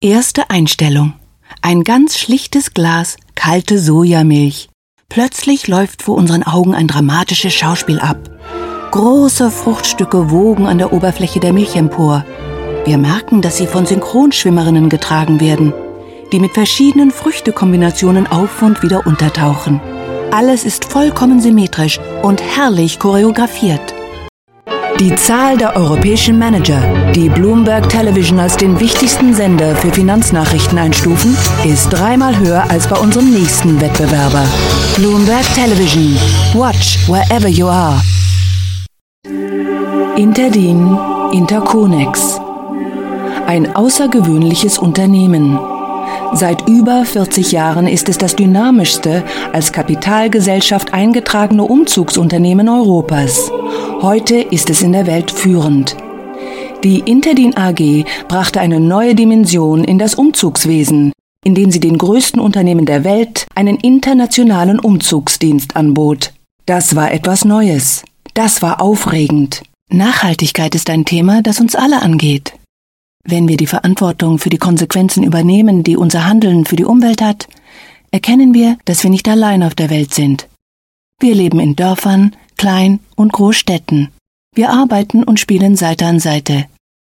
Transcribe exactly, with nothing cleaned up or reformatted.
Erste Einstellung. Ein ganz schlichtes Glas kalte Sojamilch. Plötzlich läuft vor unseren Augen ein dramatisches Schauspiel ab. Große Fruchtstücke wogen an der Oberfläche der Milch empor. Wir merken, dass sie von Synchronschwimmerinnen getragen werden, die mit verschiedenen Früchtekombinationen auf und wieder untertauchen. Alles ist vollkommen symmetrisch und herrlich choreografiert. Die Zahl der europäischen Manager, die Bloomberg Television als den wichtigsten Sender für Finanznachrichten einstufen, ist dreimal höher als bei unserem nächsten Wettbewerber. Bloomberg Television. Watch wherever you are. Interdin Interconex. Ein außergewöhnliches Unternehmen. Seit über vierzig Jahren ist es das dynamischste, als Kapitalgesellschaft eingetragene Umzugsunternehmen Europas. Heute ist es in der Welt führend. Die Interdin A G brachte eine neue Dimension in das Umzugswesen, indem sie den größten Unternehmen der Welt einen internationalen Umzugsdienst anbot. Das war etwas Neues. Das war aufregend. Nachhaltigkeit ist ein Thema, das uns alle angeht. Wenn wir die Verantwortung für die Konsequenzen übernehmen, die unser Handeln für die Umwelt hat, erkennen wir, dass wir nicht allein auf der Welt sind. Wir leben in Dörfern, Klein- und Großstädten. Wir arbeiten und spielen Seite an Seite.